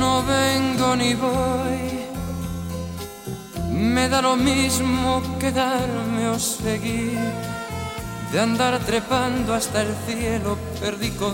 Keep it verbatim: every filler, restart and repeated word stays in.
no vengo ni voy, me da lo mismo quedarme o seguir, de andar trepando hasta el cielo perdí con